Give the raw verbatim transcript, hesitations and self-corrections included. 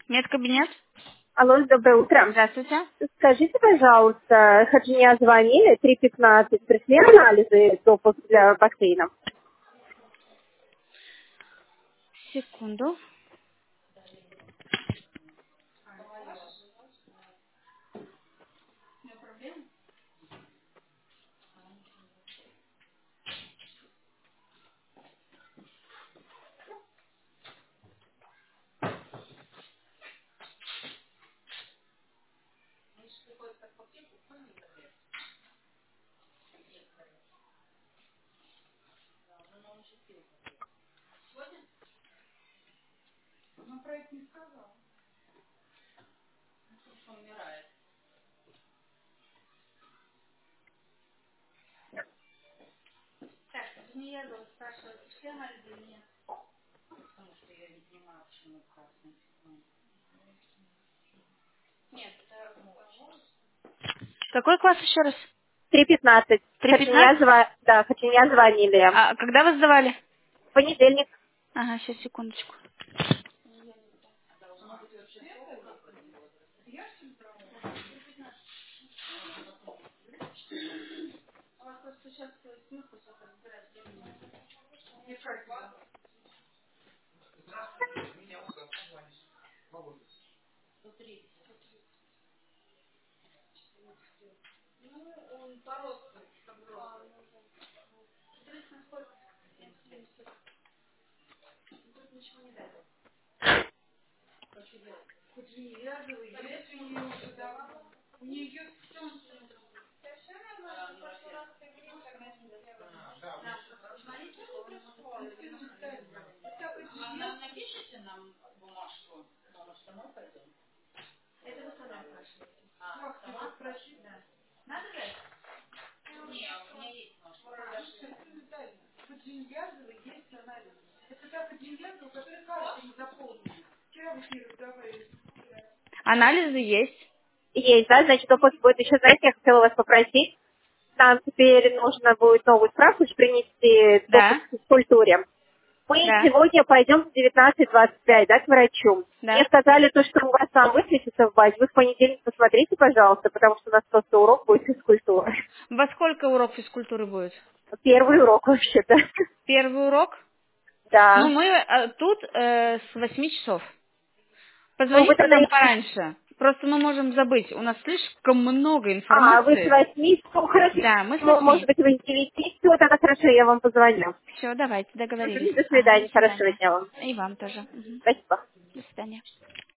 Медкабинет? Алло, доброе утро. Здравствуйте. Скажите, пожалуйста, Хаджиня звонили, три пятнадцать, пришли анализы допуск для бассейна? Секунду. Какой класс еще раз? три пятнадцать. Три Хаджиня, пятнадцать? зва... да, Хаджиня звонили. А когда вы сдавали? В понедельник. Ага, сейчас, секундочку. Анализы есть. Есть, да, значит, допуск будет еще, знаете, я хотела вас попросить. Нам теперь нужно будет новую справку принести, допуск Да, к физкультуре. Мы да, сегодня пойдем в девятнадцать двадцать пять, да, к врачу. Мне да. сказали, то, что у вас там высветится в базе. Вы в понедельник посмотрите, пожалуйста, потому что у нас просто урок будет физкультуры. Во сколько урок физкультуры будет? Первый урок вообще-то. Первый урок? Ну, Да. мы э, тут э, с восьми часов. Ну, вы Позвоните тогда... нам и- пораньше. Просто мы можем забыть. У нас слишком много А, вы с информации. восьми, ну, хорошо. Да, мы с Ну, может восьми. быть, вы с девяти. Все, тогда хорошо, я вам позвоню. Все, давайте, договорились. Мгм, до Ага, до свидания, хорошего свидания. дня вам. И вам тоже. Мгм. Спасибо. До свидания.